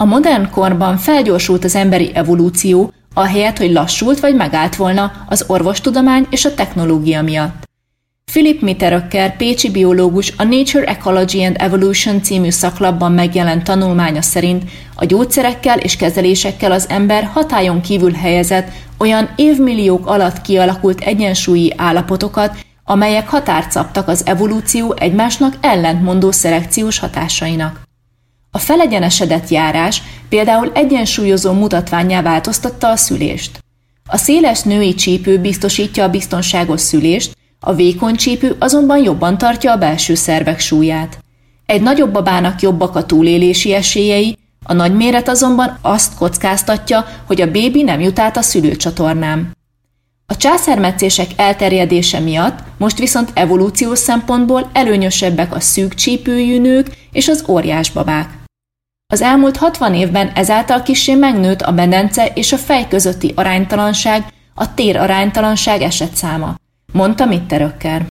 A modern korban felgyorsult az emberi evolúció, ahelyett, hogy lassult vagy megállt volna az orvostudomány és a technológia miatt. Philip Mitterröcker, pécsi biológus a Nature Ecology and Evolution című szaklapban megjelent tanulmánya szerint a gyógyszerekkel és kezelésekkel az ember hatályon kívül helyezett olyan évmilliók alatt kialakult egyensúlyi állapotokat, amelyek határt szabtak az evolúció egymásnak ellentmondó szelekciós hatásainak. A felegyenesedett járás például egyensúlyozó mutatvánnyá változtatta a szülést. A széles női csípő biztosítja a biztonságos szülést, a vékony csípő azonban jobban tartja a belső szervek súlyát. Egy nagyobb babának jobbak a túlélési esélyei, a nagy méret azonban azt kockáztatja, hogy a bébi nem jut át a szülőcsatornán. A császármetszések elterjedése miatt most viszont evolúciós szempontból előnyösebbek a szűk csípőjű nők és az óriásbabák. Az elmúlt 60 évben ezáltal kissé megnőtt a medence és a fej közötti aránytalanság, a téraránytalanság esetszáma, mondta Mitterröcker.